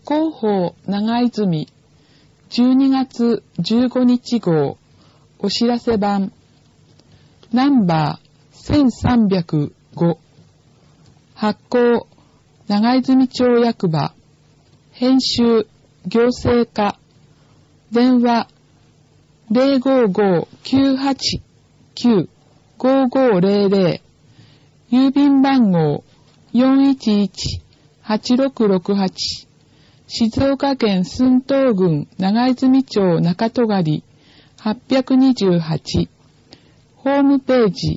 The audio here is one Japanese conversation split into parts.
広報長泉12月15日号お知らせ版ナンバー1305発行長泉町役場編集行政課電話 055-989-5500 郵便番号 411-8668 静岡県駿東郡長泉町中戸狩828ホームページ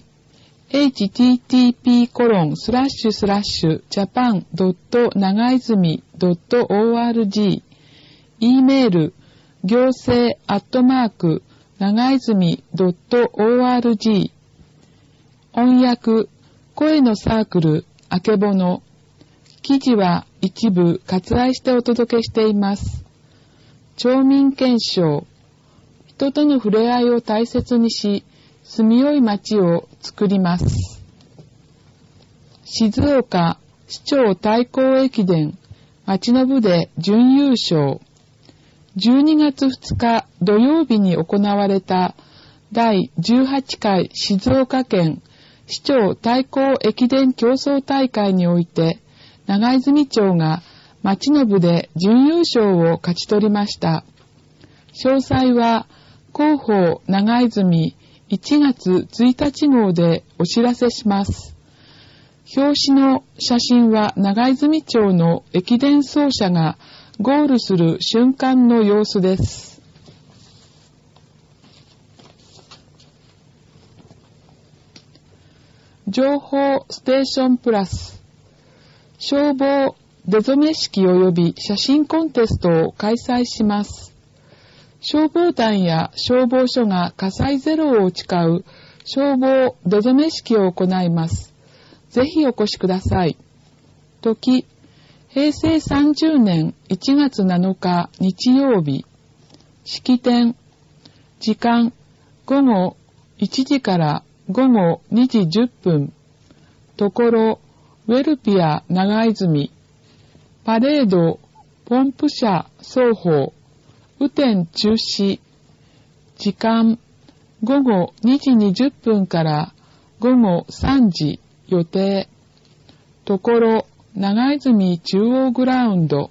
http://japan.nagaizumi.org e メール行政@長泉 .org 音訳声のサークルあけぼの記事は一部割愛してお届けしています。町民憲章人との触れ合いを大切にし住みよい町を作ります。静岡市長対抗駅伝町の部で準優勝12月2日土曜日に行われた第18回静岡県市長対抗駅伝競争大会において長泉町が町の部で準優勝を勝ち取りました。詳細は広報長泉1月1日号でお知らせします。表紙の写真は長泉町の駅伝走者がゴールする瞬間の様子です。情報ステーションプラス消防出初め式及び写真コンテストを開催します。消防団や消防署が火災ゼロを誓う消防出初め式を行います。ぜひお越しください。時、平成30年1月7日日曜日。式典。時間、午後1時から午後2時10分。ところ、ウェルピア長泉。パレード、ポンプ車双方。雨天中止。時間、午後2時20分から午後3時予定。ところ、長泉中央グラウンド。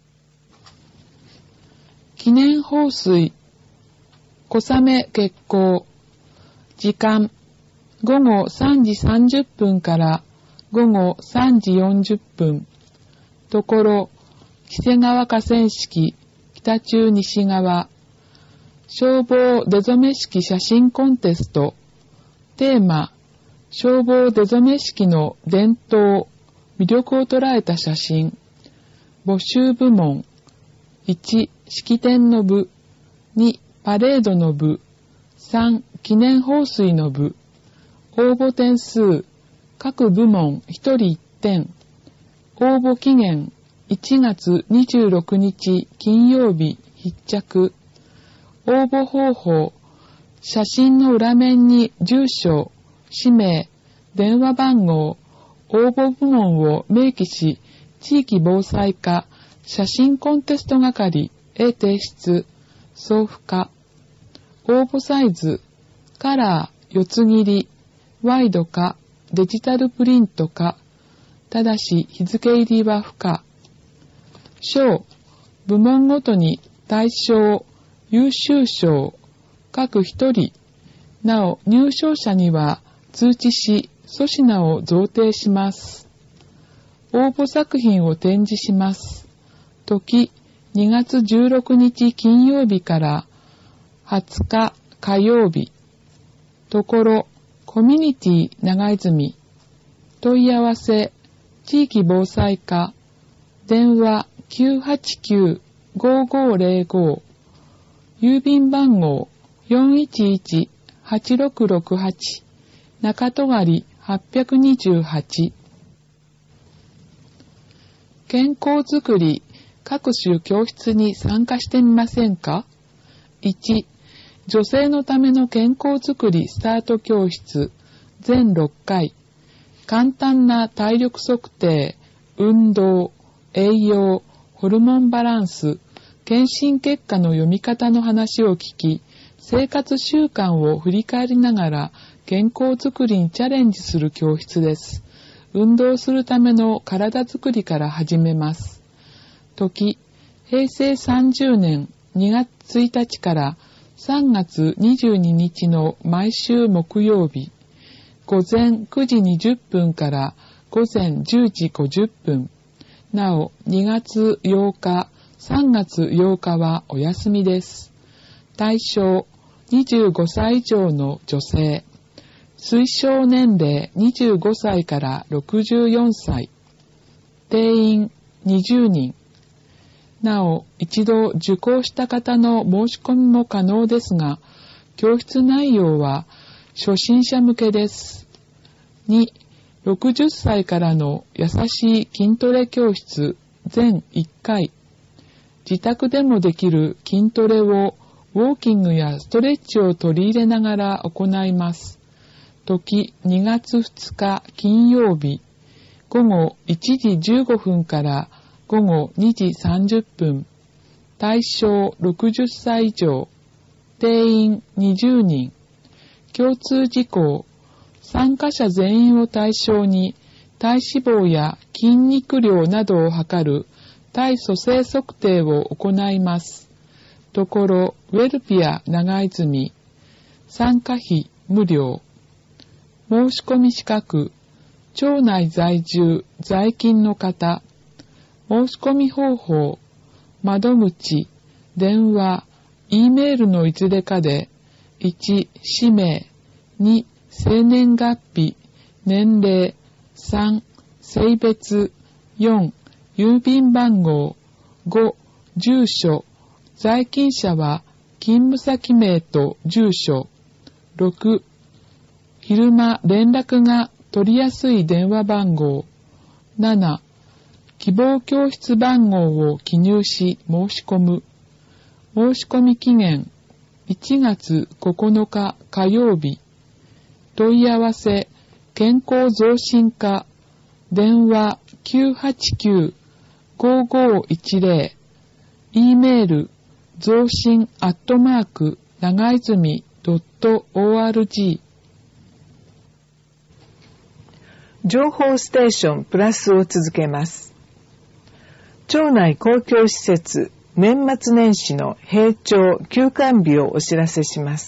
記念放水。小雨決行。時間、午後3時30分から午後3時40分。ところ、黄瀬川河川敷。北中西側消防出初め式写真コンテストテーマ消防出初め式の伝統魅力を捉えた写真募集部門1式典の部2パレードの部3記念放水の部応募点数各部門1人1点応募期限1月26日金曜日必着応募方法写真の裏面に住所、氏名、電話番号、応募部門を明記し地域防災課写真コンテスト係へ提出送付課応募サイズカラー、四つ切り、ワイドかデジタルプリントかただし日付入りは不可賞、部門ごとに大賞、優秀賞、各一人、なお入賞者には通知し、粗品を贈呈します。応募作品を展示します。時、2月16日金曜日から20日火曜日。ところ、コミュニティ長泉。問い合わせ、地域防災課、電話、989-5505郵便番号 411-8668 中戸狩828健康づくり各種教室に参加してみませんか ?1 女性のための健康づくりスタート教室全6回簡単な体力測定運動栄養ホルモンバランス、検診結果の読み方の話を聞き、生活習慣を振り返りながら健康づくりにチャレンジする教室です。運動するための体づくりから始めます。時、平成30年2月1日から3月22日の毎週木曜日、午前9時20分から午前10時50分。なお、2月8日、3月8日はお休みです。対象、25歳以上の女性。推奨年齢25歳から64歳。定員20人。なお、一度受講した方の申し込みも可能ですが、教室内容は初心者向けです。2、60歳からの優しい筋トレ教室全1回。自宅でもできる筋トレをウォーキングやストレッチを取り入れながら行います。時2月2日金曜日、午後1時15分から午後2時30分。対象60歳以上。定員20人。共通事項。参加者全員を対象に体脂肪や筋肉量などを測る体組成測定を行います。ところ、ウェルピア長泉。参加費無料。申し込み資格。町内在住、在勤の方。申し込み方法。窓口、電話、Eメールのいずれかで、1、氏名、2、生年月日、年齢、3、性別、4、郵便番号、5、住所、在勤者は勤務先名と住所、6、昼間連絡が取りやすい電話番号、7、希望教室番号を記入し申し込む。申し込み期限1月9日火曜日。問い合わせ健康増進課電話 989-5510 E メール増進@長泉.org 情報ステーションプラスを続けます。町内公共施設年末年始の閉庁休館日をお知らせします。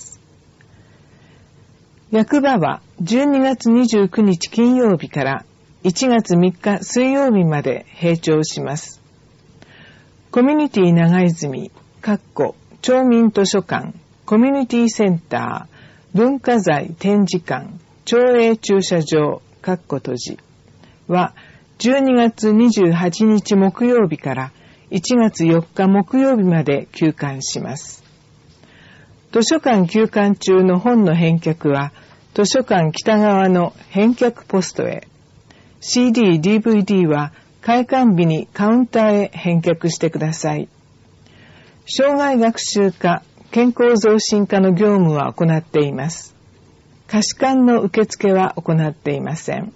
役場は12月29日金曜日から1月3日水曜日まで閉庁します。コミュニティ長泉、町民図書館、コミュニティセンター、文化財展示館、町営駐車場、閉じは12月28日木曜日から1月4日木曜日まで休館します。図書館休館中の本の返却は図書館北側の返却ポストへ、CD、DVD は開館日にカウンターへ返却してください。障害学習課、健康増進課の業務は行っています。貸し館の受付は行っていません。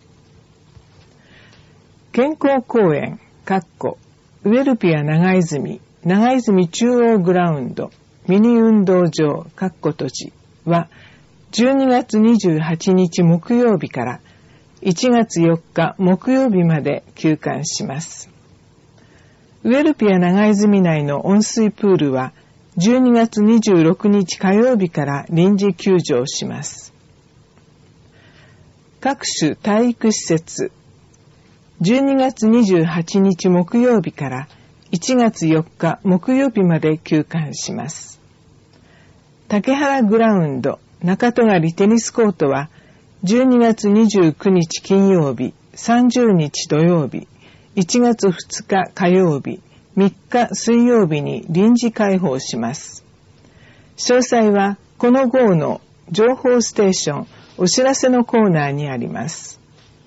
健康公園、ウェルピア長泉中央グラウンド、ミニ運動場、閉じは12月28日木曜日から1月4日木曜日まで休館します。ウェルピア長泉内の温水プールは12月26日火曜日から臨時休場します。各種体育施設、12月28日木曜日から1月4日木曜日まで休館します。竹原グラウンド、中戸狩テニスコートは12月29日金曜日、30日土曜日、1月2日火曜日、3日水曜日に臨時開放します。詳細はこの号の情報ステーションお知らせのコーナーにあります。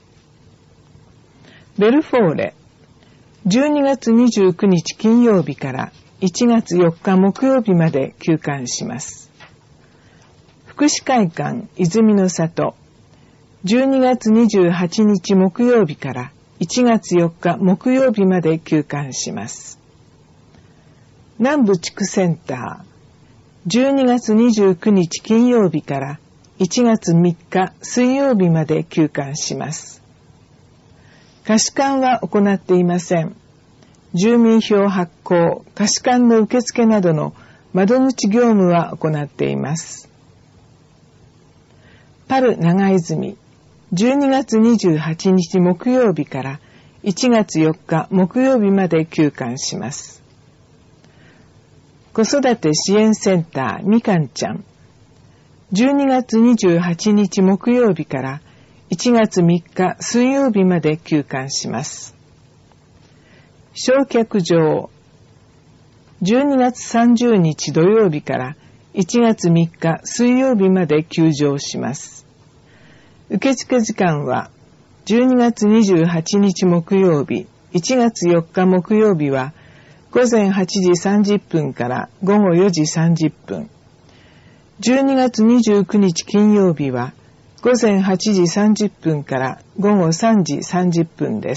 ベルフォーレ、12月29日金曜日から1月4日木曜日まで休館します。福祉会館泉の里、12月28日木曜日から 1月4日木曜日まで休館します。南部地区センター、12月29日金曜日から1月3日水曜日まで休館します。貸館は行っていません。住民票発行、貸館の受付などの窓口業務は行っています。パル長泉、12月28日木曜日から1月4日木曜日まで休館します。子育て支援センターみかんちゃん、12月28日木曜日から1月3日水曜日まで休館します。焼却場、12月30日土曜日から1月3日水曜日まで休場します。受付時間は12月28日木曜日、1月4日木曜日は午前8時30分から午後4時30分。12月29日金曜日は午前8時30分から午後3時30分です。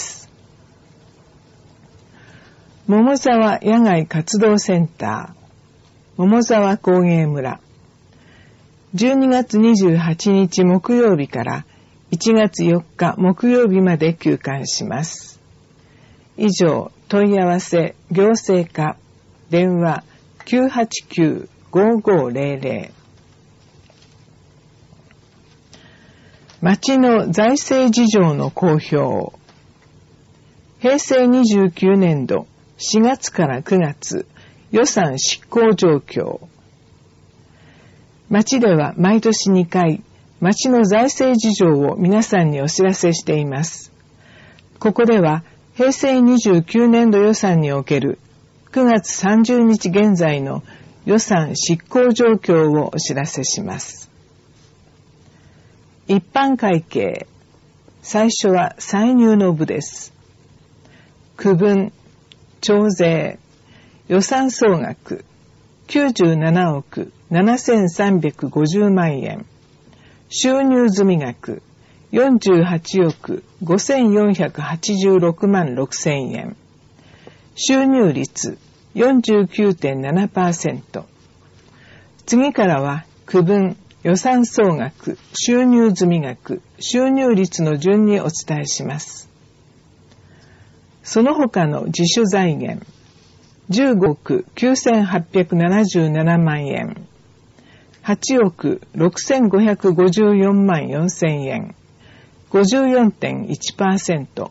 桃沢野外活動センター、桃沢工芸村、12月28日木曜日から1月4日木曜日まで休館します。以上、問い合わせ行政課電話 989-5500。 町の財政事情の公表。平成29年度4月から9月予算執行状況。町では毎年2回町の財政事情を皆さんにお知らせしています。ここでは平成29年度予算における9月30日現在の予算執行状況をお知らせします。一般会計、最初は歳入の部です。区分、徴税、予算総額97億7350万円、収入済額48億5486万6000円、収入率 49.7%。 次からは区分、予算総額、収入済額、収入率の順にお伝えします。その他の自主財源、15億9877万円、8億6554万4000円、54.1%。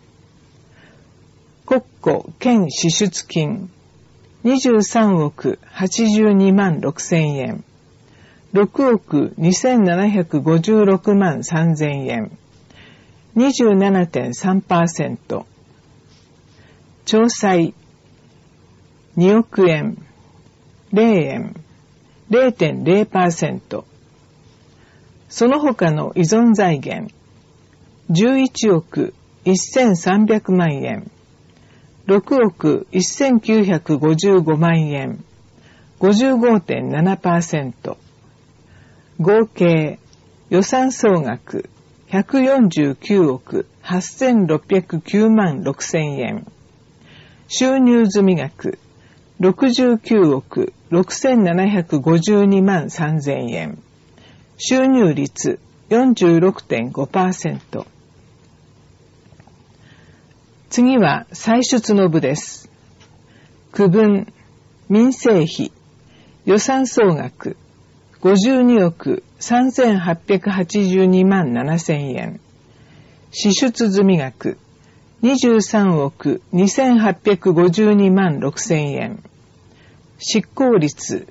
国庫県支出金、23億82万6000円、6億2756万3000円、27.3%。徴歳、2億円、0円、0.0%。その他の依存財源、11億1300万円、6億1955万円、55.7%。合計予算総額149億8609万6000円、収入済額69億6752万3000円、収入率 46.5%。 次は歳出の部です。区分、民生費、予算総額52億3882万7000円、支出済額23億2852万6000円、執行率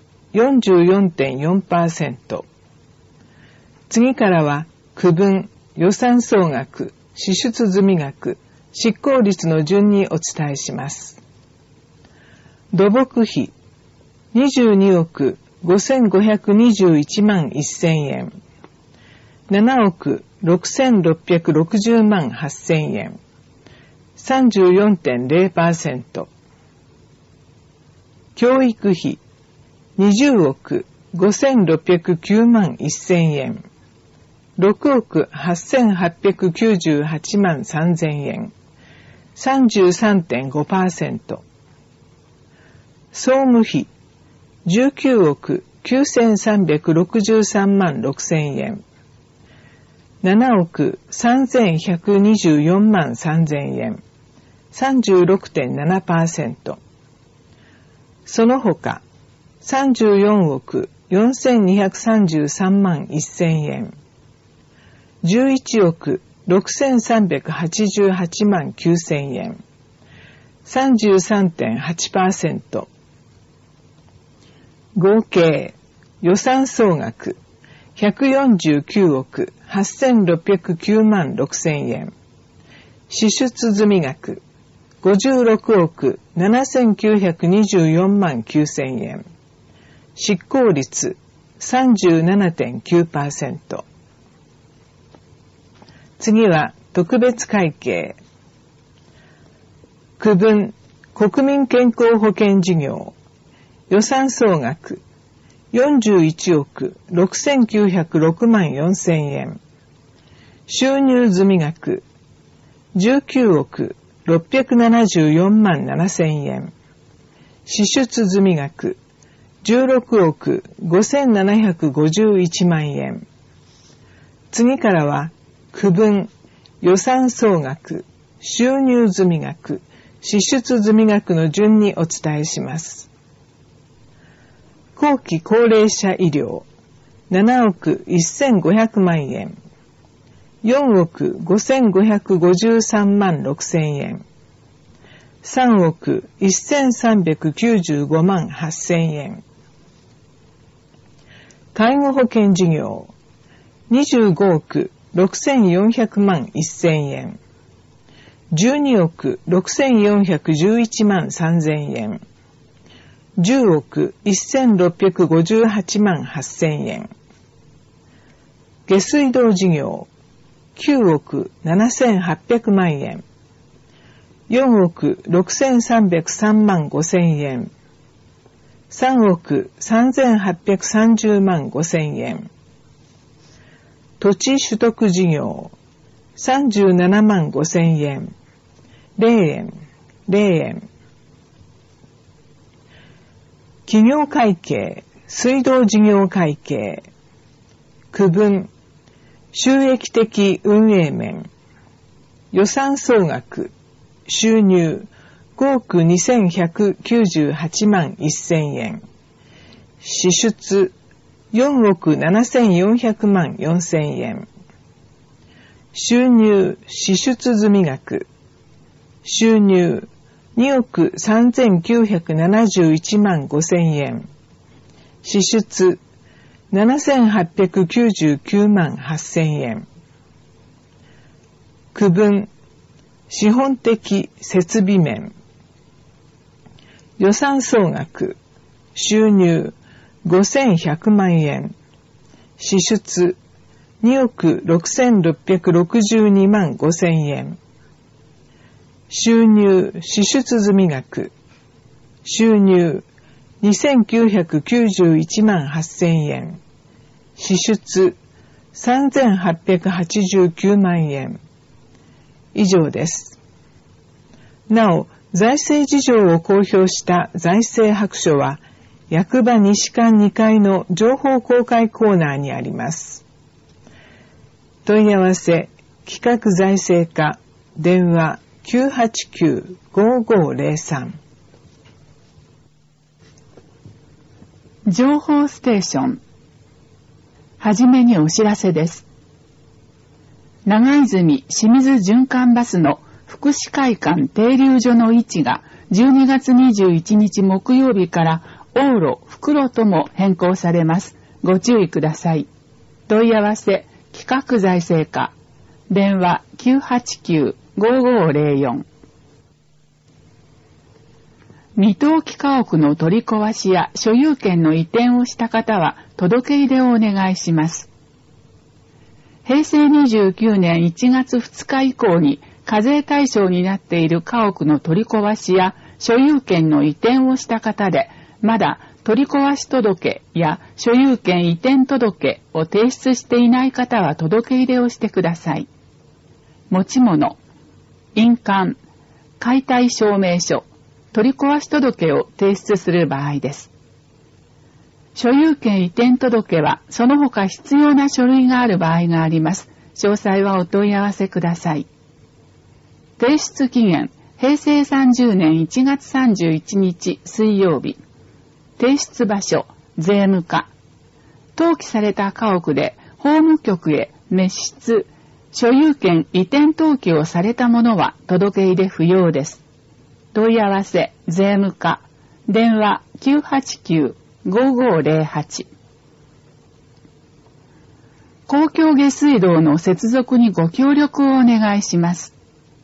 44.4%。 次からは区分、予算総額、支出済額、執行率の順にお伝えします。土木費22億5521万1000円、7億6660万8000円、34.0%。教育費20億5609万1000円、6億8898万3000円、 33.5%。総務費19億9363万6000円。7億3124万3000円。36.7%。その他、34億4233万1000円。11億6388万9000円。33.8%。合計予算総額149億8609万6000円。支出済額56億7924万9000円。執行率 37.9%。次は特別会計。区分国民健康保険事業予算総額41億6906万4000円。収入済額19億674万7000円。支出済額16億5751万円。次からは区分予算総額、収入済額、支出済額の順にお伝えします。後期高齢者医療7億1500万円。4億5553万6000円。3億1395万8000円。介護保険事業25億6400万1000円。12億6411万3000円。10億1658万8000円。下水道事業9億7800万円。4億6303万5000円。3億3830万5000円。土地取得事業37万5000円。0円、0円。企業会計、水道事業会計。区分、収益的運営面。予算総額、収入5億2198万1000円。支出4億7400万4000円。収入、支出済額。収入2億3971万5000円。支出7899万8000円。区分資本的設備面。予算総額、収入5100万円。支出2億6662万5000円。収入、支出済額。収入2991万8000円。支出3889万円。以上です。なお、財政事情を公表した財政白書は、役場西館2階の情報公開コーナーにあります。問い合わせ、企画財政課、電話 989-5503。 情報ステーション。はじめにお知らせです。長泉清水循環バスの福祉会館停留所の位置が12月21日木曜日から往路、復路とも変更されます。ご注意ください。問い合わせ、企画財政課。電話 989-5504。未登記家屋の取り壊しや所有権の移転をした方は届け入れをお願いします。平成29年1月2日以降に課税対象になっている家屋の取り壊しや所有権の移転をした方で、まだ取り壊し届や所有権移転届を提出していない方は届け入れをしてください。持ち物、印鑑、 解体証明書、取り壊し届を提出する場合です。所有権移転届はその他必要な書類がある場合があります。詳細はお問い合わせください。提出期限、平成30年1月31日水曜日。提出場所、税務課。登記された家屋で法務局へ滅失、所有権移転登記をされたものは届け入れ不要です。問い合わせ、税務課。電話 989-5508。公共下水道の接続にご協力をお願いします。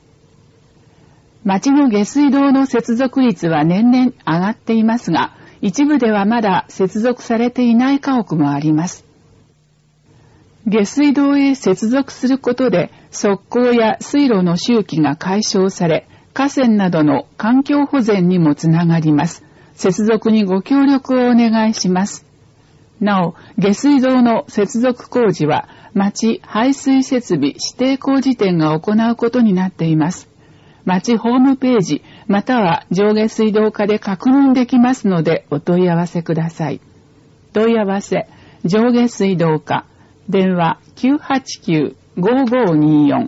町の下水道の接続率は年々上がっていますが、一部ではまだ接続されていない家屋もあります。下水道へ接続することで、側溝や水路の周期が解消され、河川などの環境保全にもつながります。接続にご協力をお願いします。なお、下水道の接続工事は、町排水設備指定工事店が行うことになっています。町ホームページ、または上下水道課で確認できますので、お問い合わせください。問い合わせ、上下水道課、電話 989-5524。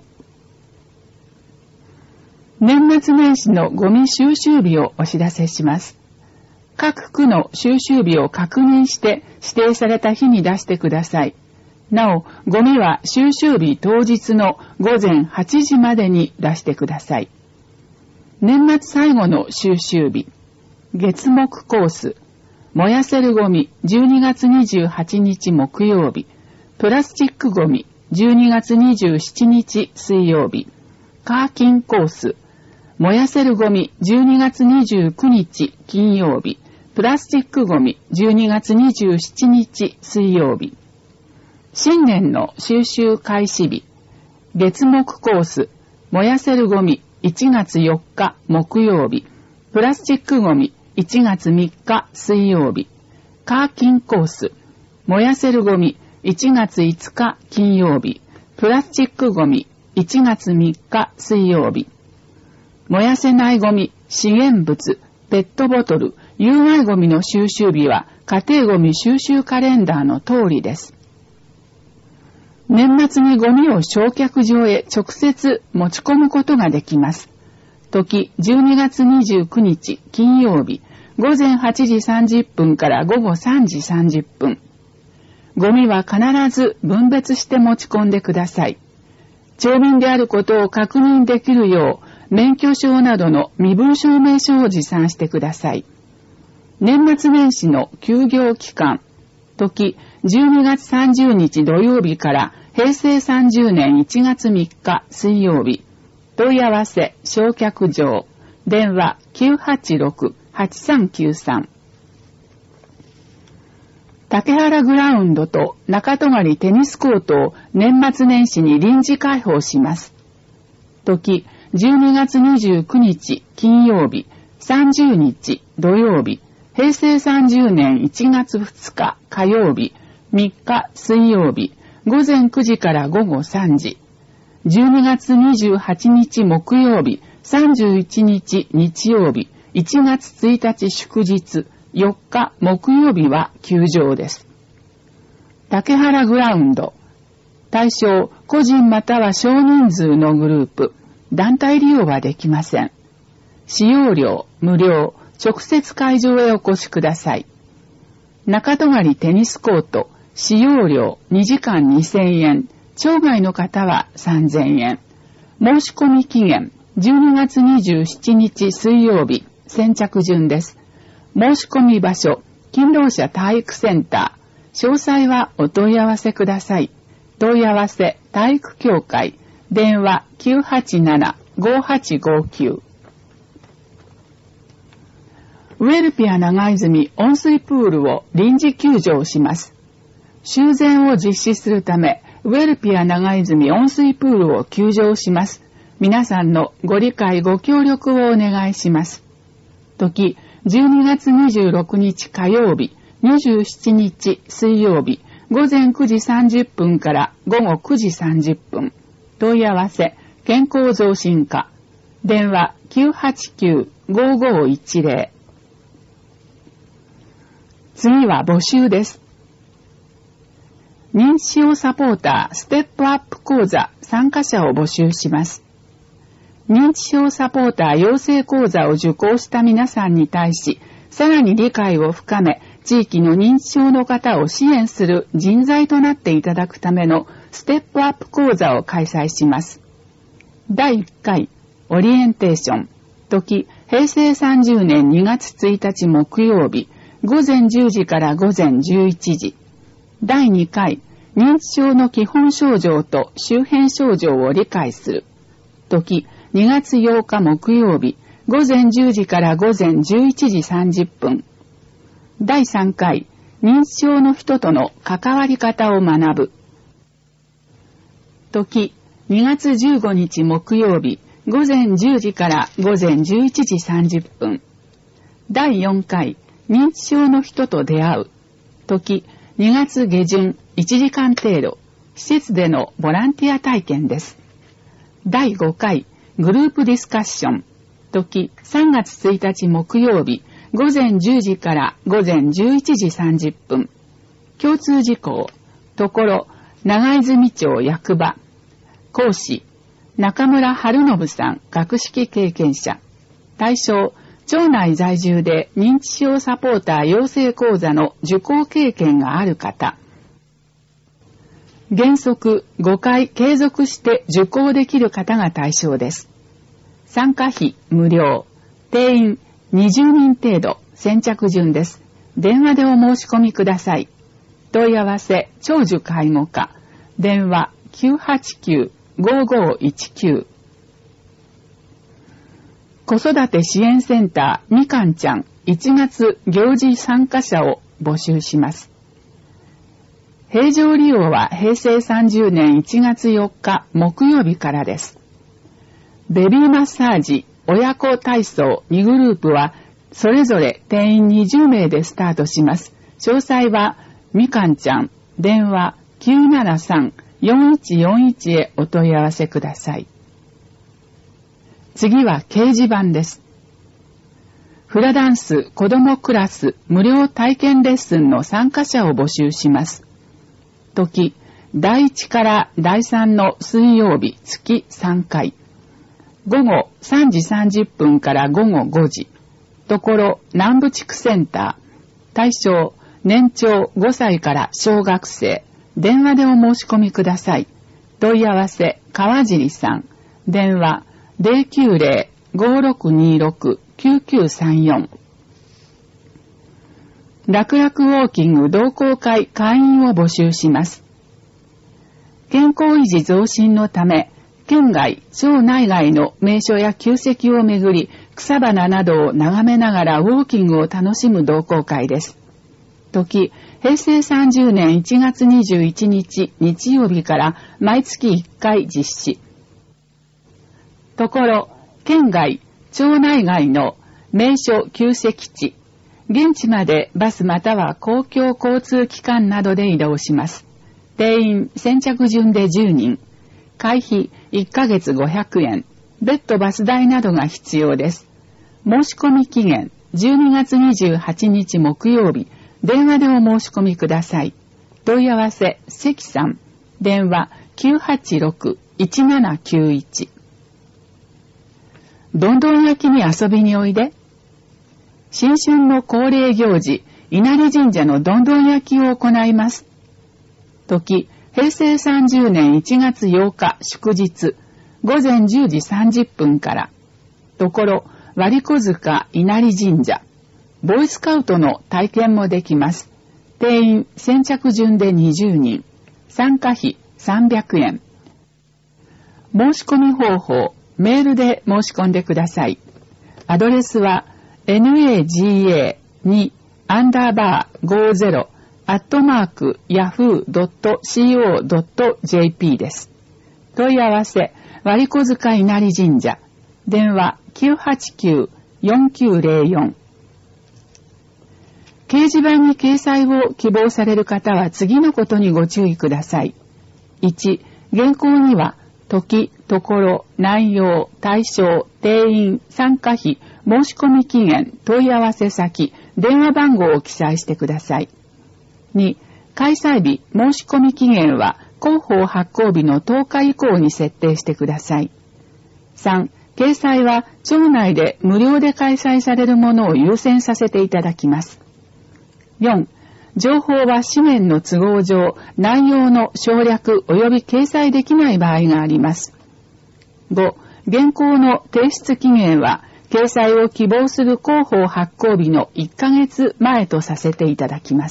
年末年始のゴミ収集日をお知らせします。各区の収集日を確認して指定された日に出してください。なお、ゴミは収集日当日の午前8時までに出してください。年末最後の収集日。月木コース。燃やせるゴミ12月28日木曜日。プラスチックゴミ12月27日水曜日。カーキンコース。燃やせるゴミ12月29日金曜日。プラスチックゴミ12月27日水曜日。新年の収集開始日。月木コース。燃やせるゴミ1月4日木曜日。プラスチックゴミ1月3日水曜日。カーキンコース。燃やせるゴミ1月5日金曜日。プラスチックゴミ1月3日水曜日。燃やせないゴミ、資源物、ペットボトル、有害ゴミの収集日は家庭ゴミ収集カレンダーの通りです。年末にゴミを焼却場へ直接持ち込むことができます。時12月29日金曜日、午前8時30分から午後3時30分。ゴミは必ず分別して持ち込んでください。町民であることを確認できるよう、免許証などの身分証明書を持参してください。年末年始の休業期間、時12月30日土曜日から平成30年1月3日水曜日。問い合わせ、焼却場、電話 986-8393。竹原グラウンドと中泊テニスコートを年末年始に臨時開放します。時12月29日金曜日、30日土曜日、平成30年1月2日火曜日、3日水曜日、午前9時から午後3時、12月28日木曜日、31日日曜日、1月1日祝日、4日木曜日は休場です。竹原グラウンド。対象、個人または少人数のグループ。団体利用はできません。使用料、無料、直接会場へお越しください。中泊テニスコート、使用料2時間2000円、町外の方は3000円。申し込み期限、12月27日水曜日、先着順です。申し込み場所、勤労者体育センター。詳細はお問い合わせください。問い合わせ、体育協会。電話 987-5859。ウェルピア長泉温水プールを臨時休場します。修繕を実施するため、ウェルピア長泉温水プールを休場します。皆さんのご理解ご協力をお願いします。時、12月26日火曜日、27日水曜日、午前9時30分から午後9時30分。問い合わせ、健康増進課。 電話 989-5510。次は募集です。認知症サポーターステップアップ講座参加者を募集します。認知症サポーター養成講座を受講した皆さんに対し、さらに理解を深め、地域の認知症の方を支援する人材となっていただくためのステップアップ講座を開催します。第1回オリエンテーション、時平成30年2月1日木曜日、午前10時から午前11時。第2回認知症の基本症状と周辺症状を理解する。時2月8日木曜日、午前10時から午前11時30分。第3回認知症の人との関わり方を学ぶ。時2月15日木曜日、午前10時から午前11時30分。第4回認知症の人と出会う。時2月下旬1時間程度、施設でのボランティア体験です。第5回グループディスカッション。時3月1日木曜日、午前10時から午前11時30分。共通事項。ところ、長泉町役場。講師、中村春信さん、学識経験者。対象、町内在住で認知症サポーター養成講座の受講経験がある方。原則5回継続して受講できる方が対象です。参加費無料。定員20人程度。先着順です。電話でお申し込みください。問い合わせ長寿介護課。電話 989-5519。子育て支援センターみかんちゃん1月行事参加者を募集します。平常利用は平成30年1月4日木曜日からです。ベビーマッサージ、親子体操2グループはそれぞれ定員20名でスタートします。詳細はみかんちゃん電話 973-4141 へお問い合わせください。次は掲示板です。フラダンス子どもクラス無料体験レッスンの参加者を募集します。時、第1から第3の水曜日月3回。午後3時30分から午後5時。ところ南部地区センター。対象、年長5歳から小学生。電話でお申し込みください。問い合わせ、川尻さん。電話、090-5626-9934。楽々ウォーキング同好会会員を募集します。健康維持増進のため、県外、町内外の名所や旧跡をめぐり、草花などを眺めながらウォーキングを楽しむ同好会です。時、平成30年1月21日日曜日から毎月1回実施。ところ、県外、町内外の名所旧跡地、現地までバスまたは公共交通機関などで移動します。定員先着順で10人。会費1ヶ月500円。別途バス代などが必要です。申し込み期限12月28日木曜日。電話でお申し込みください。問い合わせ関さん。電話 986-1791。どんどん焼きに遊びにおいで。新春の恒例行事、稲荷神社のどんどん焼きを行います。時、平成30年1月8日祝日、午前10時30分から。ところ、割子塚稲荷神社。ボーイスカウトの体験もできます。定員先着順で20人。参加費300円。申し込み方法、メールで申し込んでください。アドレスは、naga2-50@yahoo.co.jp です。問い合わせ、割子塚稲荷神社。電話 989-4904。掲示板に掲載を希望される方は次のことにご注意ください。1、原稿には、時、 ところ、内容、対象、定員、参加費、申し込み期限、問い合わせ先、電話番号を記載してください。2、開催日、申し込み期限は広報発行日の10日以降に設定してください。3、掲載は町内で無料で開催されるものを優先させていただきます。4、情報は紙面の都合上、内容の省略及び掲載できない場合があります。5、原稿の提出期限は、掲載を希望する広報発行日の1ヶ月前とさせていただきます。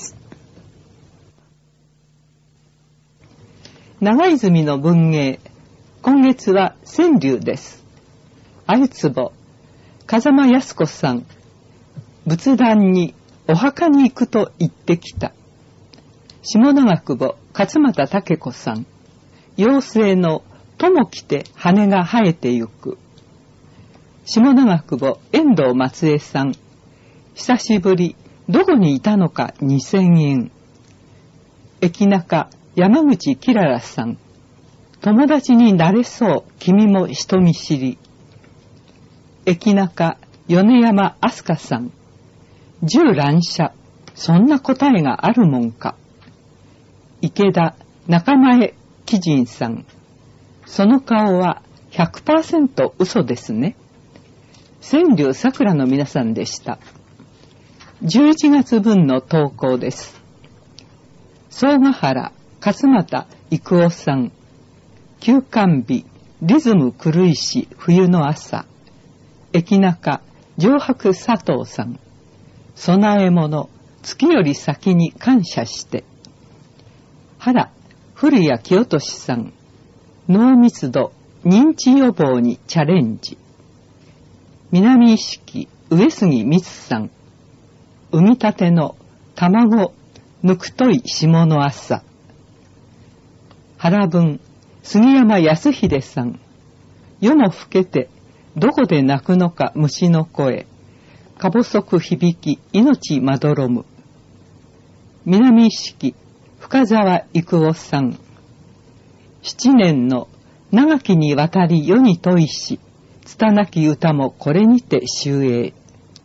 長泉の文芸、今月は川柳です。鮎壺、風間靖子さん。仏壇にお墓に行くと言ってきた。下長久保、勝俣武子さん。妖精の友来て羽が生えてゆく。下長久保、遠藤松江さん。久しぶり、どこにいたのか2000円。駅中、山口きららさん。友達になれそう、君も人見知り。駅中、米山飛鳥さん。銃乱射、そんな答えがあるもんか。池田、中前貴人さん。その顔は 100% 嘘ですね。川柳さくらの皆さんでした。11月分の投稿です。総ヶ原、勝俣育夫さん。休館日、リズム狂いし冬の朝。駅中、上白佐藤さん。備え物、月より先に感謝して。原、古谷清俊さん。脳密度、認知予防にチャレンジ。南意識、上杉光さん。産み立ての卵、ぬくとい霜の朝。原文、杉山康秀さん。夜も更けて、どこで鳴くのか虫の声。か細く響き、命まどろむ。南意識、深沢育夫さん。7年の長きにわたり世に問いし、拙き歌もこれにて終営。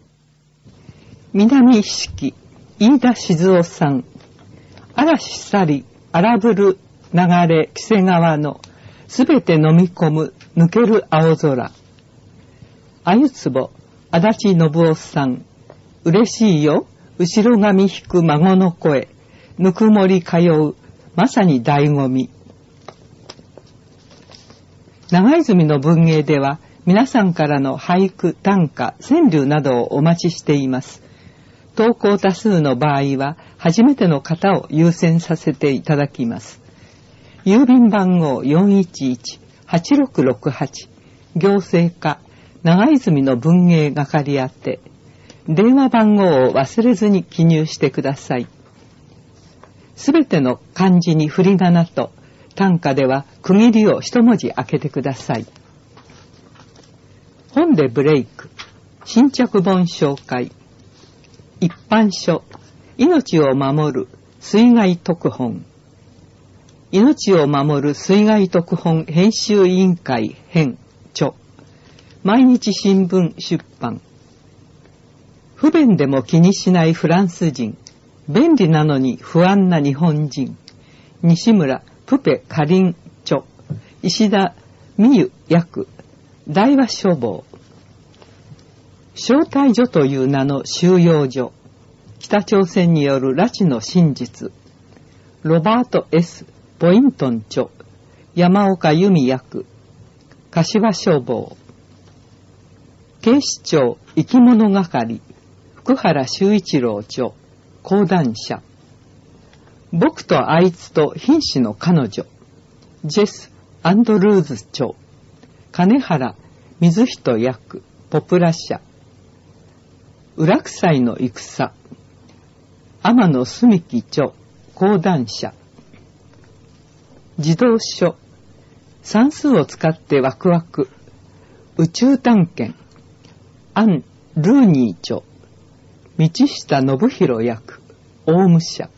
南意識、飯田静夫さん。嵐去り、荒ぶる流れ、黄瀬川の、すべて飲み込む、抜ける青空。鮎壺、足立信夫さん。嬉しいよ、後ろ髪引く孫の声。ぬくもり通う、まさに醍醐味。長泉の文芸では、皆さんからの俳句、短歌、川柳などをお待ちしています。投稿多数の場合は、初めての方を優先させていただきます。郵便番号 411-8668 行政課長泉の文芸係宛て。電話番号を忘れずに記入してください。すべての漢字に振り仮名と、短歌では区切りを一文字開けてください。本でブレイク、新着本紹介。一般書、命を守る水害特本。命を守る水害特本編集委員会編著。毎日新聞出版。不便でも気にしないフランス人。便利なのに不安な日本人。西村プペカリン著。石田美優訳。大和書房。招待所という名の収容所。北朝鮮による拉致の真実。ロバート S. ポイントン著。山岡由美役。柏書房。警視庁生き物係。福原修一郎著。講談社。僕とあいつと瀕死の彼女。ジェス・アンドルーズ著。金原水人役。ポプラ社。裏臭いの戦。天野澄樹著。講談社。児童書。算数を使ってワクワク。宇宙探検。アン・ルーニー著。道下信弘役。オウム社。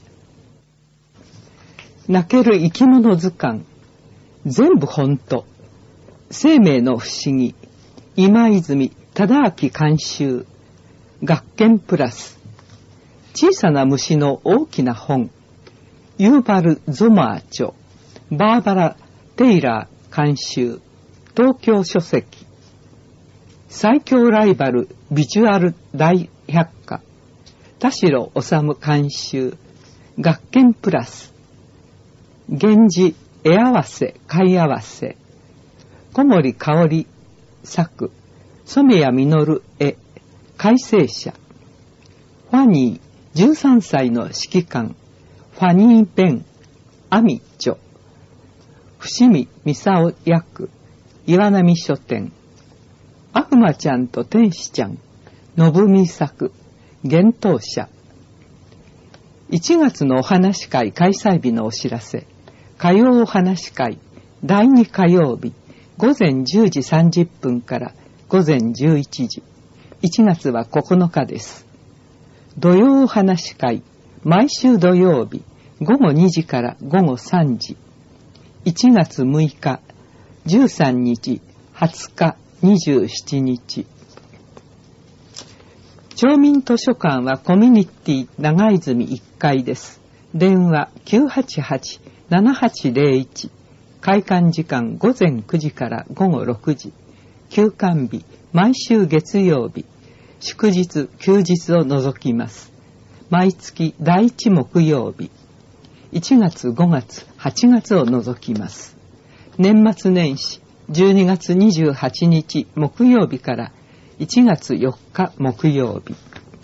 泣ける生き物図鑑。全部ほんと。 生命の不思議、今泉忠明監修、学研プラス、小さな虫の大きな本、ユーバル・ゾマー著、バーバラ・テイラー監修、東京書籍、最強ライバルビジュアル大百科、田代治監修、学研プラス、源氏絵合わせ貝合わせ、小森香織作、染谷実絵改正者、ファニー13歳の指揮官、ファニー・ベンアミ著、伏見美沙役、岩波書店、悪魔ちゃんと天使ちゃん、信美作、幻冬舎。1月のお話会開催日のお知らせ。火曜お話会、第2火曜日、午前10時30分から午前11時。1月は9日です。土曜お話会、毎週土曜日、午後2時から午後3時。1月6日、13日、20日、27日。町民図書館はコミュニティ長泉1階です。電話 988-7801。開館時間午前9時から午後6時。休館日、毎週月曜日。祝日、休日を除きます。毎月第1木曜日。1月、5月、8月を除きます。年末年始、12月28日木曜日から1月4日木曜日。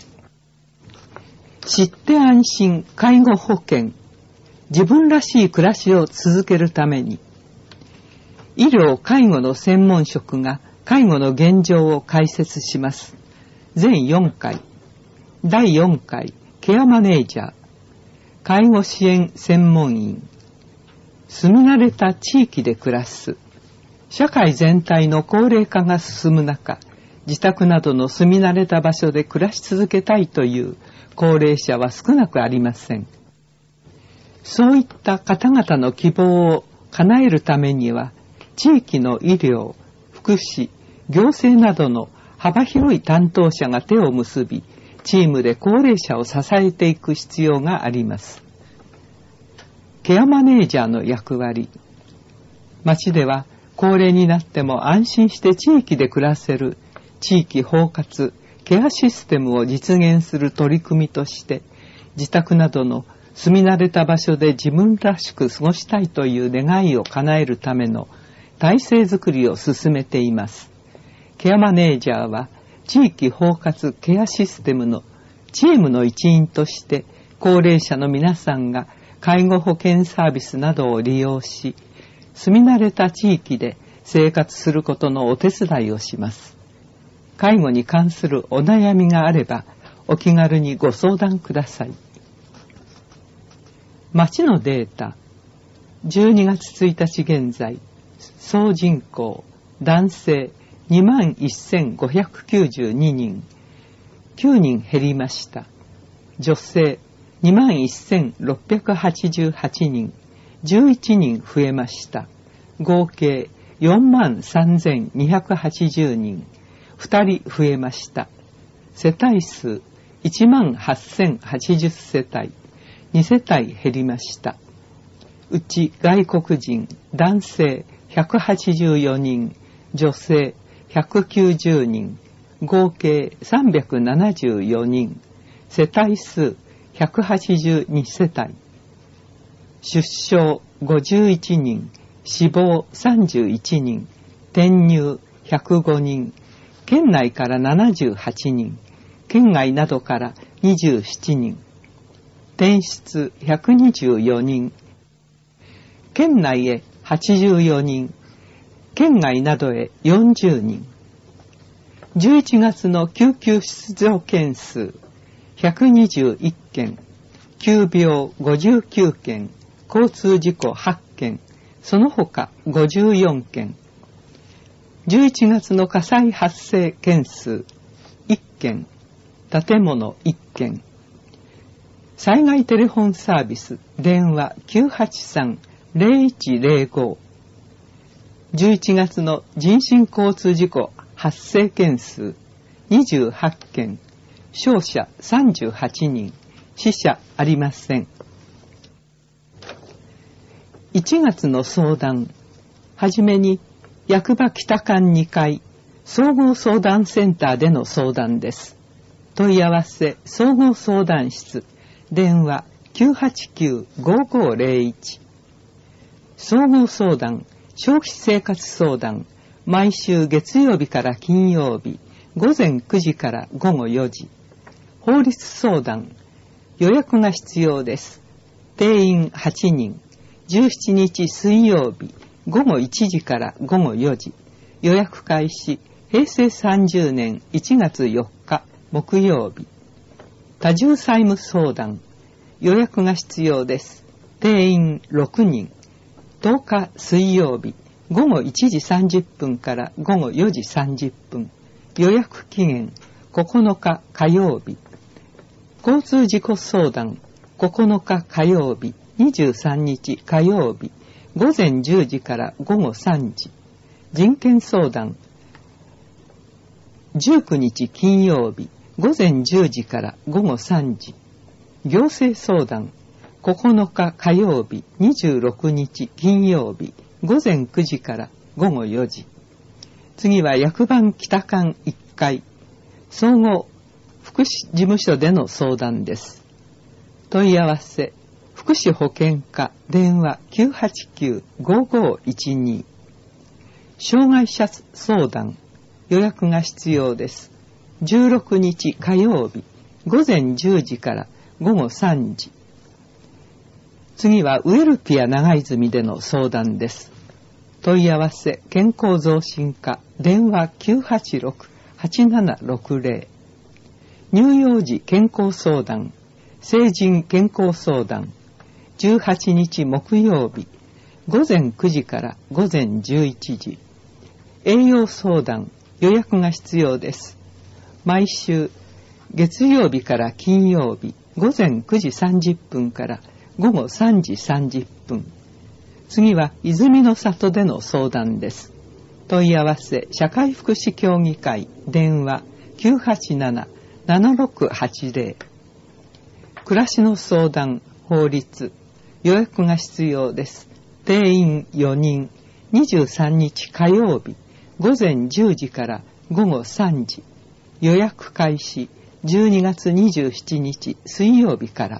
知って安心介護保険。自分らしい暮らしを続けるために、医療・介護の専門職が介護の現状を解説します。全4回。第4回、ケアマネージャー、介護支援専門員、住み慣れた地域で暮らす。社会全体の高齢化が進む中、自宅などの住み慣れた場所で暮らし続けたいという高齢者は少なくありません。そういった方々の希望を叶えるためには、地域の医療、福祉、行政などの幅広い担当者が手を結び、チームで高齢者を支えていく必要があります。ケアマネージャーの役割。町では高齢になっても安心して地域で暮らせる地域包括ケアシステムを実現する取り組みとして、自宅などの住み慣れた場所で自分らしく過ごしたいという願いを叶えるための体制づくりを進めています。ケアマネージャーは地域包括ケアシステムのチームの一員として、高齢者の皆さんが介護保険サービスなどを利用し、住み慣れた地域で生活することのお手伝いをします。介護に関するお悩みがあれば、お気軽にご相談ください。町のデータ。12月1日現在、総人口、男性 21,592 人、9人減りました。女性 21,688 人、11人増えました。合計 43,280 人、2人増えました。世帯数 18,080 世帯、2世帯減りました。うち外国人、男性184人、女性190人、合計374人、世帯数182世帯、出生51人、死亡31人、転入105人、県内から78人、県外などから27人、転出124人、県内へ84人、県外などへ40人。11月の救急出動件数121件、急病59件、交通事故8件、その他54件。11月の火災発生件数1件、建物1件。災害テレフォンサービス、電話 983-0105。 11月の人身交通事故発生件数28件、傷者38人、死者ありません。1月の相談。はじめに、役場北館2階、総合相談センターでの相談です。問い合わせ、総合相談室、電話 989-5501。総合相談、消費生活相談、毎週月曜日から金曜日、午前9時から午後4時。法律相談、予約が必要です。定員8人。17日水曜日、午後1時から午後4時。予約開始、平成30年1月4日木曜日。多重債務相談、予約が必要です。定員6人。10日水曜日、午後1時30分から午後4時30分。予約期限、9日火曜日。交通事故相談、9日火曜日、23日火曜日、午前10時から午後3時。人権相談、19日金曜日、午前10時から午後3時。行政相談、9日火曜日、26日金曜日、午前9時から午後4時。次は役場北館1階、総合福祉事務所での相談です。問い合わせ、福祉保健課、電話 989-5512。障害者相談、予約が必要です。16日火曜日、午前10時から午後3時。次はウェルピア長泉での相談です。問い合わせ、健康増進課、電話 986-8760。乳幼児健康相談、成人健康相談、18日木曜日、午前9時から午前11時。栄養相談、予約が必要です。毎週月曜日から金曜日、午前9時30分から午後3時30分。次は泉の里での相談です。問い合わせ、社会福祉協議会、電話 987-7680。暮らしの相談、法律、予約が必要です。定員4人、23日火曜日、午前10時から午後3時。予約開始、12月27日水曜日から。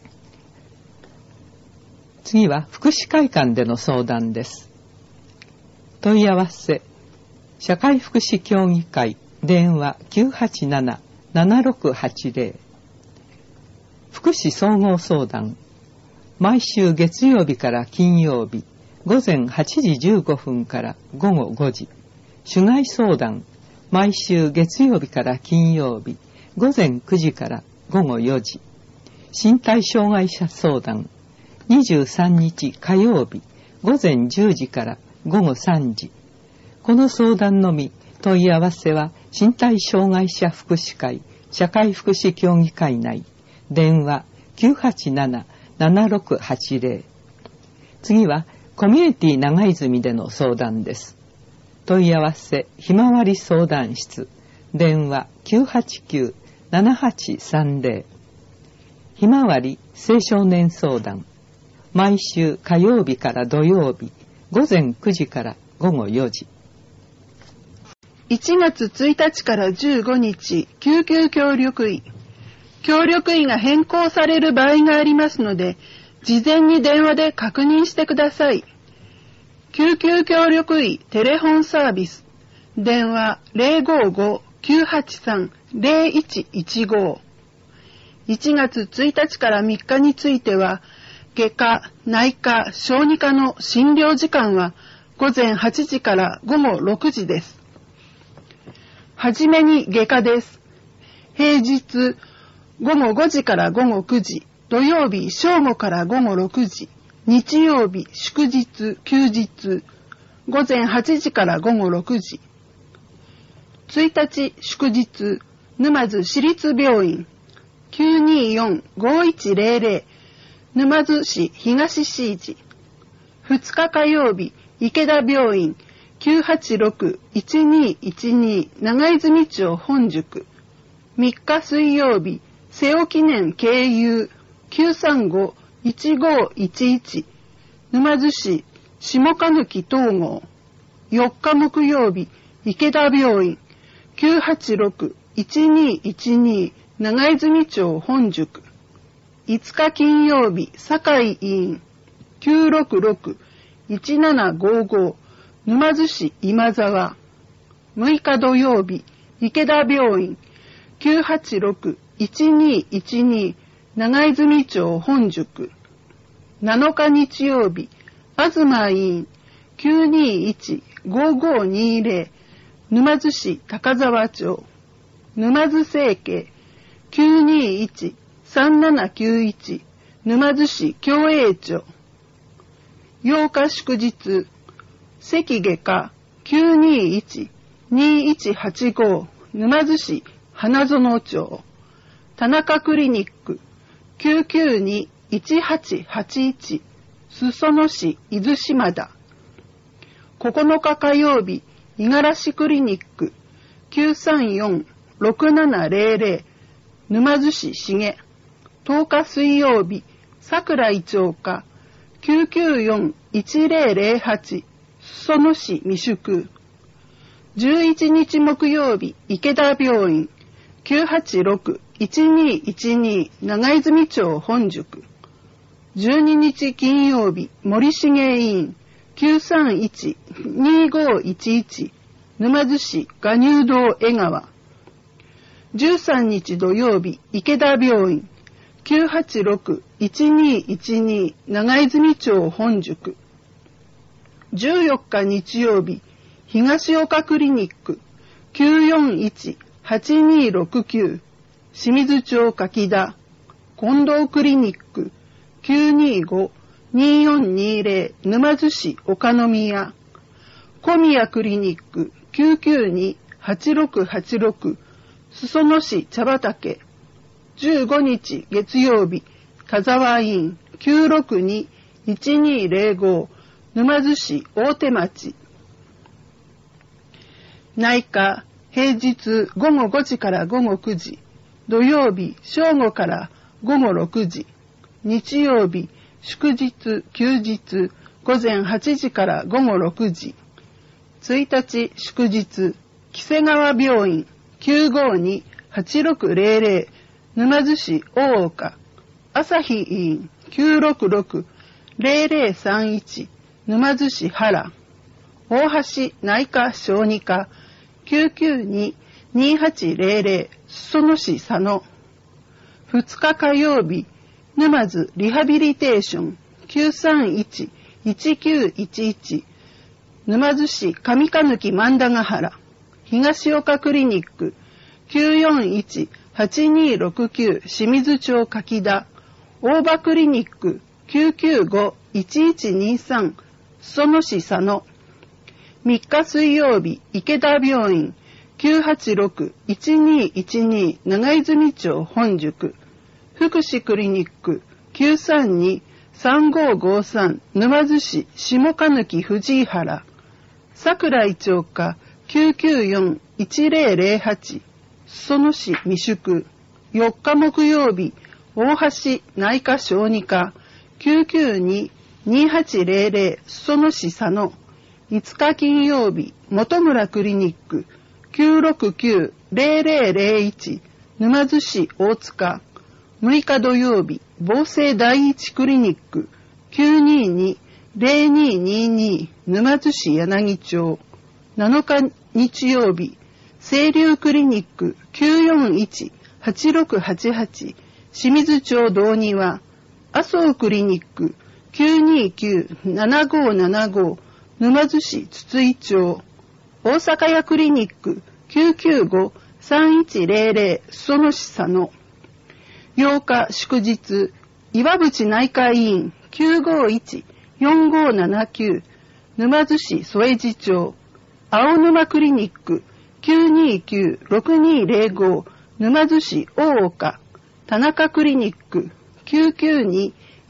次は福祉会館での相談です。問い合わせ、社会福祉協議会、電話 987-7680。福祉総合相談、毎週月曜日から金曜日、午前8時15分から午後5時。主害相談、毎週月曜日から金曜日、午前9時から午後4時。身体障害者相談、23日火曜日、午前10時から午後3時。この相談のみ、問い合わせは身体障害者福祉会、社会福祉協議会内、電話 987-7680。次はコミュニティ長泉での相談です。問い合わせ、ひまわり相談室、電話 989-7830。ひまわり青少年相談、毎週火曜日から土曜日、午前9時から午後4時。 1月1日から15日、救急協力医。協力医が変更される場合がありますので、事前に電話で確認してください。救急協力医テレホンサービス。電話 055-983-0115。1月1日から3日については、外科、内科、小児科の診療時間は午前8時から午後6時です。はじめに外科です。平日午後5時から午後9時、土曜日正午から午後6時、日曜日祝日休日、午前8時から午後6時。1日祝日、沼津市立病院 924-5100 沼津市東 C 時。2日火曜日、池田病院 986-1212 長泉町本宿。3日水曜日、瀬尾記念経由 935-1511 沼津市下鹿貫東郷。4日木曜日、池田病院 986-1212 長泉町本宿。5日金曜日、堺医院 966-1755 沼津市今沢。6日土曜日、池田病院 986-1212 長泉町本宿。7日日曜日、東医院 921-5520 沼津市高沢町。沼津整形 921-3791 沼津市共栄町。8日祝日、関外科 921-2185 沼津市花園町。田中クリニック 992-1881 裾野市伊豆島田。9日火曜日、五十嵐クリニック 934-6700 沼津市重。10日水曜日、桜井町課 994-1008 裾野市未宿。11日木曜日、池田病院 986-1212 長泉町本宿。12日金曜日、森重医院 931-2511 沼津市賀入道江川。13日土曜日、池田病院 986-1212 長泉町本宿。14日日曜日、東岡クリニック 941-8269 清水町柿田。近藤クリニック 925-2420 沼津市岡宮。小宮クリニック 992-8686 裾野市茶畑。15日月曜日、田沢医院 962-1205 沼津市大手町。内科、平日午後5時から午後9時、土曜日正午から午後6時、日曜日、祝日、休日、午前8時から午後6時。1日祝日、木瀬川病院 952-8600 沼津市大岡。朝日医院 966-0031 沼津市原。大橋内科小児科 992-2800 裾野市佐野。2日火曜日、沼津リハビリテーション 931-1911 沼津市上鹿貫万田ヶ原。東岡クリニック 941-8269 清水町柿田。大場クリニック 995-1123 裾野市佐野。3日水曜日、池田病院 986-1212 長泉町本宿。福祉クリニック 932-3553 沼津市下鹿貫藤井原。桜井町課 994-1008 裾野市未宿。4日木曜日、大橋内科小児科 992-2800 裾野市佐野。5日金曜日、本村クリニック 969-0001 沼津市大塚。6日土曜日、防政第一クリニック 922-0222 沼津市柳町。7日日曜日、清流クリニック 941-8688 清水町道庭。麻生クリニック 929-7575 沼津市筒井町。大阪屋クリニック 995-3100 裾野市佐野。8日祝日、岩淵内科医院 951-4579 沼津市添地町。青沼クリニック 929-6205 沼津市大岡。田中クリニック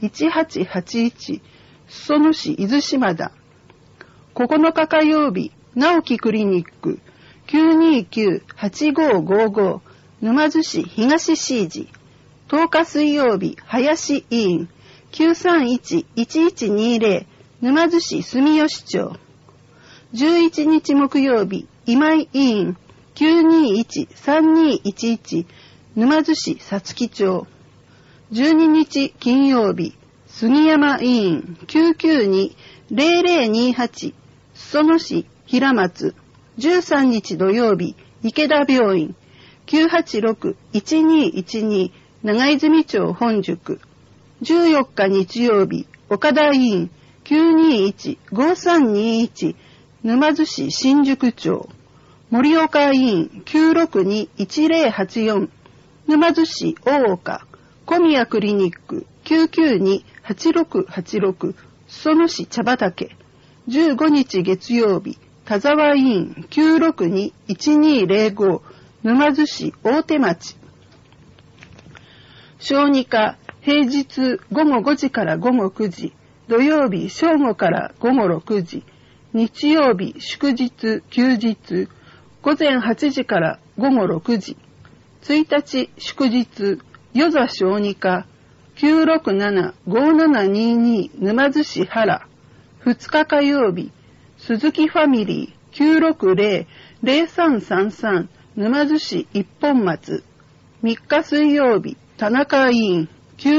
992-1881 裾野市伊豆島田。9日火曜日、 直木クリニック 929-8555 沼津市東 C 時。10日水曜日、林医院 931-1120 沼津市住吉町。11日木曜日、今井医院 921-3211 沼津市さつき町。12日金曜日、杉山医院 992-0028 裾野市平松。13日土曜日、池田病院 986-1212 長泉町本宿。14日日曜日、岡田医院 921-5321 沼津市新宿町。森岡医院 962-1084 沼津市大岡。小宮クリニック 992-8686 裾野市茶畑。15日月曜日、田沢医院 962-1205 沼津市大手町。小児科、平日午後5時から午後9時、土曜日正午から午後6時、日曜日祝日休日、午前8時から午後6時、1日祝日、与座小児科 967-5722 沼津市原。2日火曜日、鈴木ファミリー 960-0333 沼津市一本松。3日水曜日、田中医院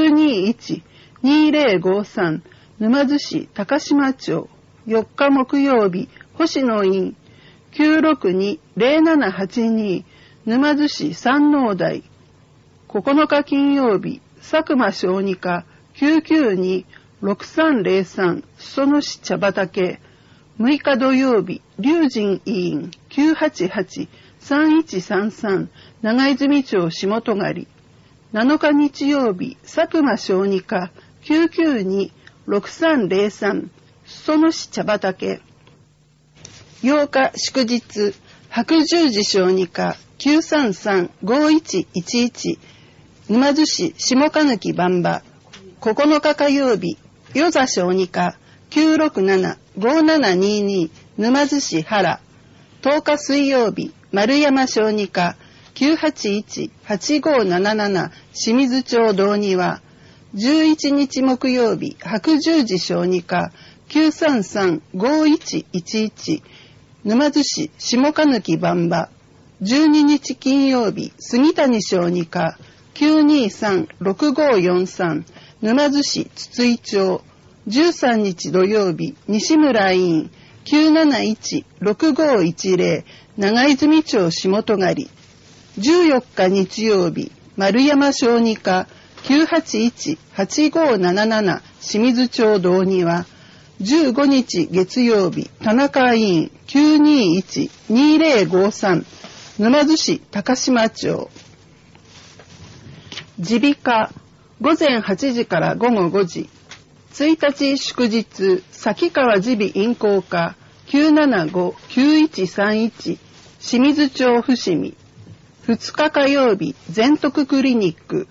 921-2053 沼津市高島町。4日木曜日、星野院 962-0782 沼津市山王台。9日金曜日、佐久間小児科 992-6303 裾野市茶畑。6日土曜日、龍神医院 988-3133 長泉町下戸狩。7日日曜日、佐久間小児科 992-6303 裾野市茶畑。8日祝日、白十字小児科 933-5111 沼津市下鹿貫番場。9日火曜日、与座小児科 967-5722 沼津市原。10日水曜日、丸山小児科 981-8577 清水町道庭。11日木曜日、白十字小児科 933-5111 沼津市下鹿貫番場。12日金曜日、杉谷小児科 923-6543 沼津市筒井町。13日土曜日、西村医院 971-6510 長泉町下戸狩。14日日曜日、丸山小児科 981-8577 清水町道庭。15日月曜日、田中医院 921-2053 沼津市高島町。耳鼻科、午前8時から午後5時。1日祝日、崎川耳鼻咽喉科 975-9131 清水町伏見。2日火曜日、全徳クリニック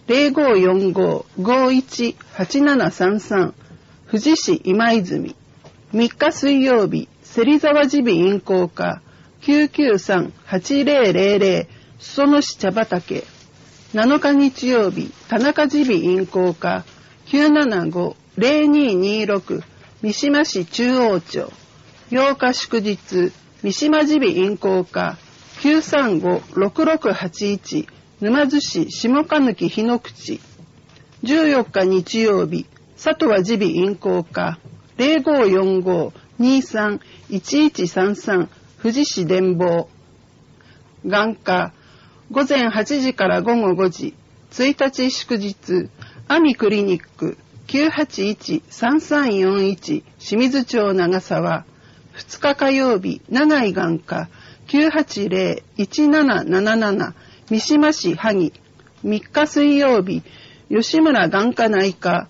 0545-518733 富士市今泉。3日水曜日、芹沢耳鼻咽喉科 993-8000 裾野市茶畑。7日日曜日、田中耳鼻咽喉科 975-0226 三島市中央町。8日祝日、三島耳鼻咽喉科 935-6681 沼津市下鹿貫日の口。14日日曜日、佐藤耳鼻咽喉科 0545-23-1133 富士市伝房。眼科、午前8時から午後5時。1日祝日、阿美クリニック 981-3341 清水町長沢。2日火曜日、長井眼科 980-1777 三島市萩。3日水曜日、吉村眼科内科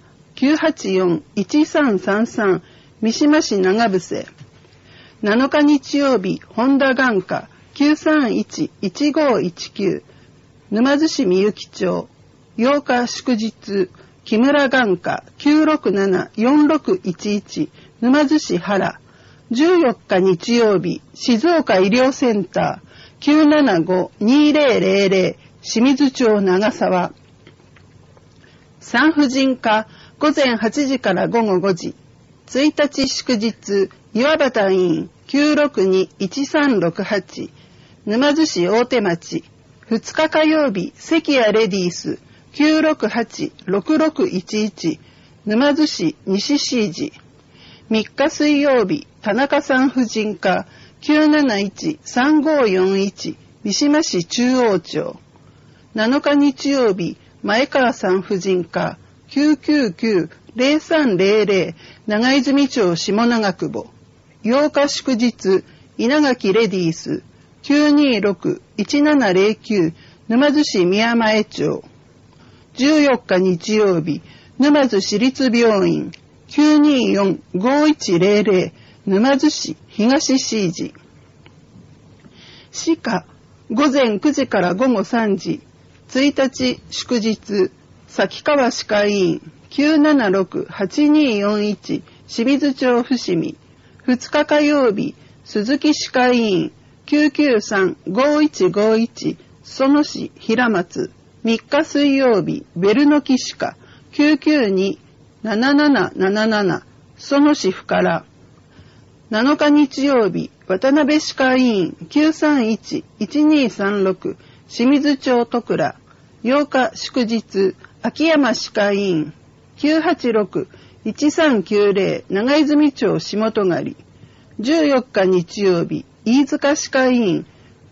984-1333 三島市長伏。7日日曜日、本田眼科 931-1519 沼津市みゆき町。8日祝日、木村眼科 967-4611 沼津市原。 14日日曜日、静岡医療センター 975-2000 清水町長沢。産婦人科午前8時から午後5時。1日祝日、岩端医院 962-1368 沼津市大手町。2日火曜日、関谷レディース 968-6611 沼津市西市寺。3日水曜日、田中産婦人科 971-3541 三島市中央町。7日日曜日、前川産婦人科 999-0300 長泉町下長久保。8日祝日、稲垣レディース 926-1709 沼津市宮前町。14日日曜日、沼津市立病院 924-5100 沼津市東市寺。歯科午前9時から午後3時。1日祝日、崎川歯科医院 976-8241 清水町伏見。2日火曜日、鈴木歯科医院 993-5151 裾野市平松。3日水曜日、ベルノキ歯科 992-7777 裾野市深良。7日日曜日、渡辺歯科医院 931-1236 清水町戸倉。8日祝日、秋山歯科医院 986-1390 長泉町下戸狩。14日日曜日、飯塚歯科医院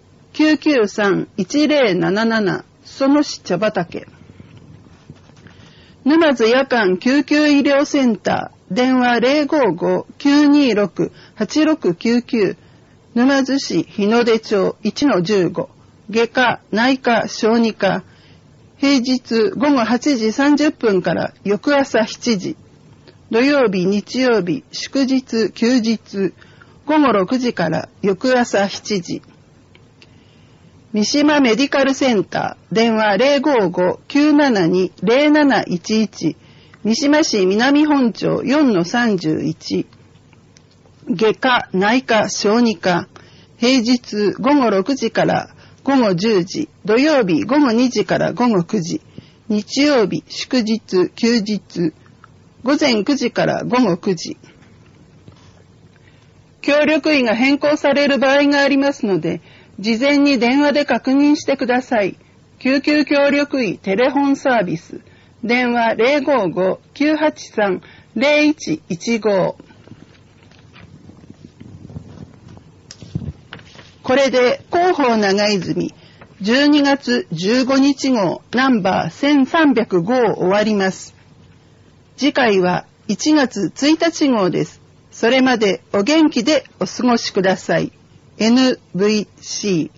993-1077 裾野市茶畑。沼津夜間救急医療センター電話 055-926-8699 沼津市日の出町 1-15 外科、内科、小児科。平日午後8時30分から翌朝7時。土曜日、日曜日、祝日、休日。午後6時から翌朝7時。三島メディカルセンター電話 055-972-0711 三島市南本町 4-31 外科、内科、小児科。平日午後6時から午後10時、土曜日午後2時から午後9時、日曜日祝日休日、午前9時から午後9時。協力医が変更される場合がありますので、事前に電話で確認してください。救急協力医テレホンサービス、電話 055-983-0115。これで広報長泉12月15日号ナンバー1305を終わります。次回は1月1日号です。それまでお元気でお過ごしください。NVC